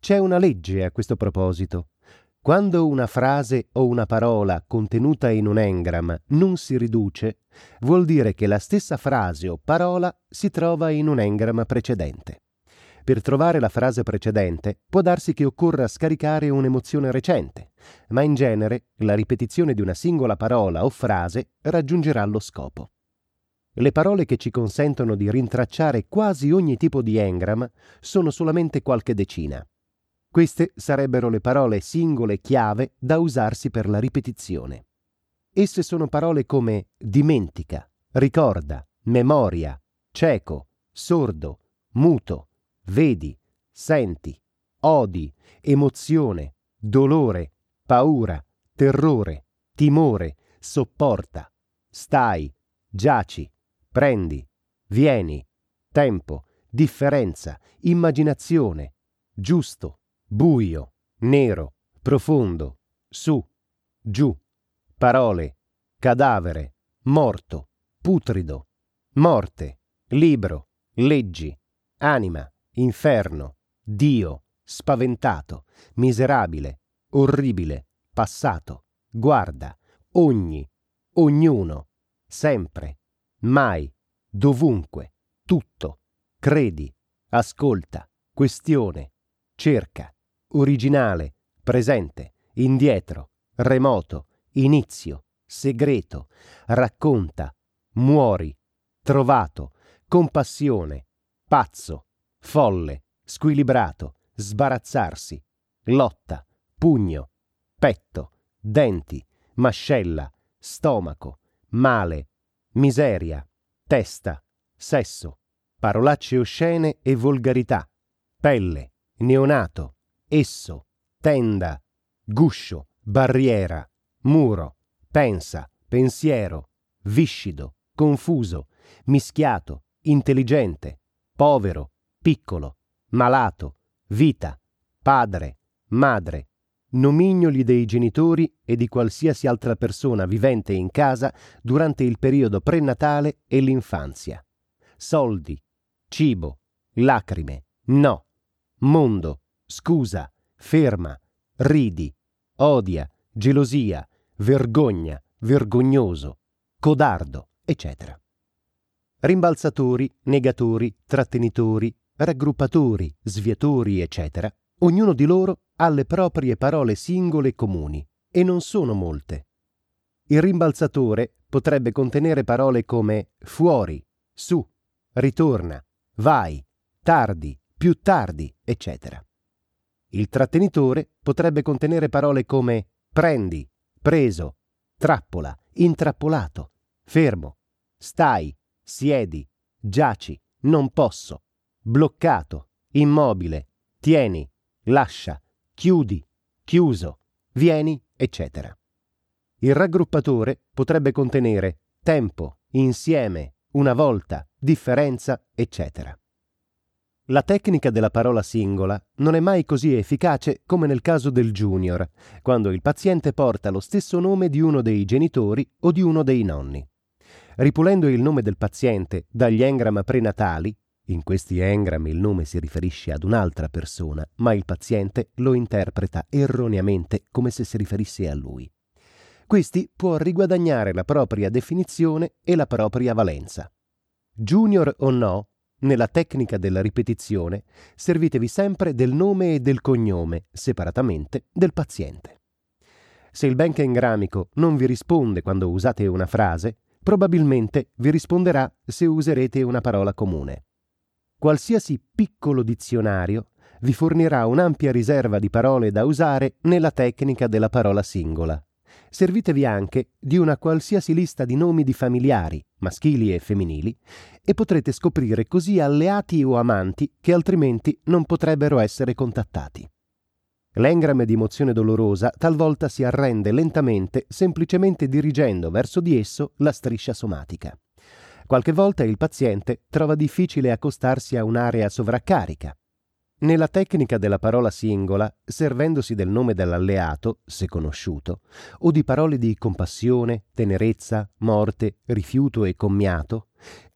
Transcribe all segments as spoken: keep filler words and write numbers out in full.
C'è una legge a questo proposito. Quando una frase o una parola contenuta in un engram non si riduce, vuol dire che la stessa frase o parola si trova in un engram precedente. Per trovare la frase precedente può darsi che occorra scaricare un'emozione recente, ma in genere la ripetizione di una singola parola o frase raggiungerà lo scopo. Le parole che ci consentono di rintracciare quasi ogni tipo di engram sono solamente qualche decina. Queste sarebbero le parole singole chiave da usarsi per la ripetizione. Esse sono parole come dimentica, ricorda, memoria, cieco, sordo, muto, vedi, senti, odi, emozione, dolore, paura, terrore, timore, sopporta, stai, giaci, prendi, vieni, tempo, differenza, immaginazione, giusto, buio, nero, profondo, su, giù, parole, cadavere, morto, putrido, morte, libro, leggi, anima, inferno, Dio, spaventato, miserabile, orribile, passato, guarda, ogni, ognuno, sempre, mai, dovunque, tutto, credi, ascolta, questione, cerca, originale, presente, indietro, remoto, inizio, segreto, racconta, muori, trovato, compassione, pazzo, folle, squilibrato, sbarazzarsi, lotta, pugno, petto, denti, mascella, stomaco, male, miseria, testa, sesso, parolacce oscene e volgarità, pelle, neonato, esso, tenda, guscio, barriera, muro, pensa, pensiero, viscido, confuso, mischiato, intelligente, povero, piccolo, malato, vita, padre, madre, nomignoli dei genitori e di qualsiasi altra persona vivente in casa durante il periodo prenatale e l'infanzia, soldi, cibo, lacrime, no, mondo, scusa, ferma, ridi, odia, gelosia, vergogna, vergognoso, codardo, eccetera. Rimbalzatori, negatori, trattenitori, raggruppatori, sviatori, eccetera, ognuno di loro ha le proprie parole singole comuni, e non sono molte. Il rimbalzatore potrebbe contenere parole come fuori, su, ritorna, vai, tardi, più tardi, eccetera. Il trattenitore potrebbe contenere parole come prendi, preso, trappola, intrappolato, fermo, stai, siedi, giaci, non posso, bloccato, immobile, tieni, lascia, chiudi, chiuso, vieni, eccetera. Il raggruppatore potrebbe contenere tempo, insieme, una volta, differenza, eccetera. La tecnica della parola singola non è mai così efficace come nel caso del junior, quando il paziente porta lo stesso nome di uno dei genitori o di uno dei nonni. Ripulendo il nome del paziente dagli engram prenatali, in questi engram il nome si riferisce ad un'altra persona, ma il paziente lo interpreta erroneamente come se si riferisse a lui. Questi può riguadagnare la propria definizione e la propria valenza. Junior o no, nella tecnica della ripetizione, servitevi sempre del nome e del cognome, separatamente, del paziente. Se il banco engramico non vi risponde quando usate una frase, probabilmente vi risponderà se userete una parola comune. Qualsiasi piccolo dizionario vi fornirà un'ampia riserva di parole da usare nella tecnica della parola singola. Servitevi anche di una qualsiasi lista di nomi di familiari, maschili e femminili, e potrete scoprire così alleati o amanti che altrimenti non potrebbero essere contattati. L'engrame di emozione dolorosa talvolta si arrende lentamente semplicemente dirigendo verso di esso la striscia somatica. Qualche volta il paziente trova difficile accostarsi a un'area sovraccarica. Nella tecnica della parola singola, servendosi del nome dell'alleato, se conosciuto, o di parole di compassione, tenerezza, morte, rifiuto e commiato,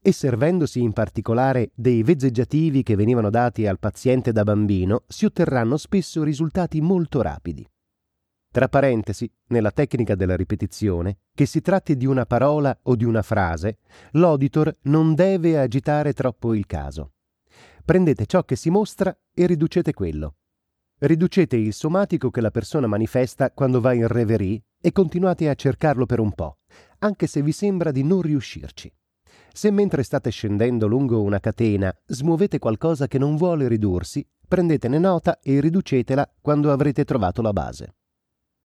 e servendosi in particolare dei veggeggiativi che venivano dati al paziente da bambino, si otterranno spesso risultati molto rapidi. Tra parentesi, nella tecnica della ripetizione, che si tratti di una parola o di una frase, l'auditor non deve agitare troppo il caso. Prendete ciò che si mostra e riducete quello. Riducete il somatico che la persona manifesta quando va in reverie e continuate a cercarlo per un po', anche se vi sembra di non riuscirci. Se mentre state scendendo lungo una catena smuovete qualcosa che non vuole ridursi, prendetene nota e riducetela quando avrete trovato la base.